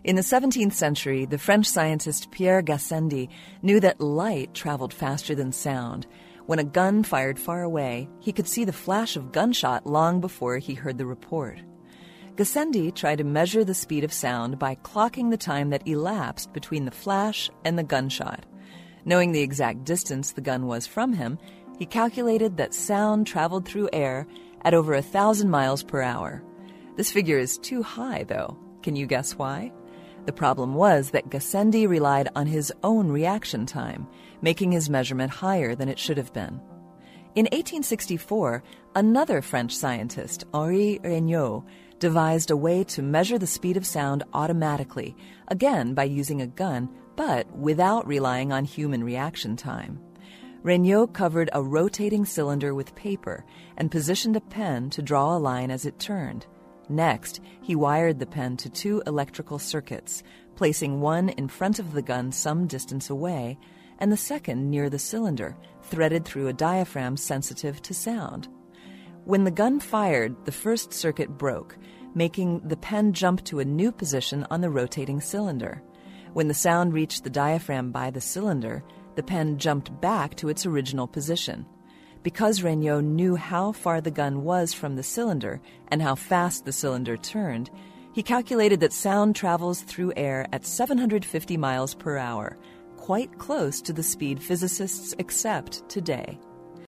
In the 17th century, the French scientist Pierre Gassendi knew that light traveled faster than sound. When a gun fired far away, he could see the flash of gunshot long before he heard the report. Gassendi tried to measure the speed of sound by clocking the time that elapsed between the flash and the gunshot. Knowing the exact distance the gun was from him, he calculated that sound traveled through air at over 1,000 miles per hour. This figure is too high, though. Can you guess why? The problem was that Gassendi relied on his own reaction time, making his measurement higher than it should have been. In 1864, another French scientist, Henri Regnault, devised a way to measure the speed of sound automatically, again by using a gun, but without relying on human reaction time. Regnault covered a rotating cylinder with paper and positioned a pen to draw a line as it turned. Next, he wired the pen to 2 electrical circuits, placing one in front of the gun some distance away, and the second near the cylinder, threaded through a diaphragm sensitive to sound. When the gun fired, the first circuit broke, making the pen jump to a new position on the rotating cylinder. When the sound reached the diaphragm by the cylinder, the pen jumped back to its original position. Because Regnault knew how far the gun was from the cylinder and how fast the cylinder turned, he calculated that sound travels through air at 750 miles per hour, quite close to the speed physicists accept today.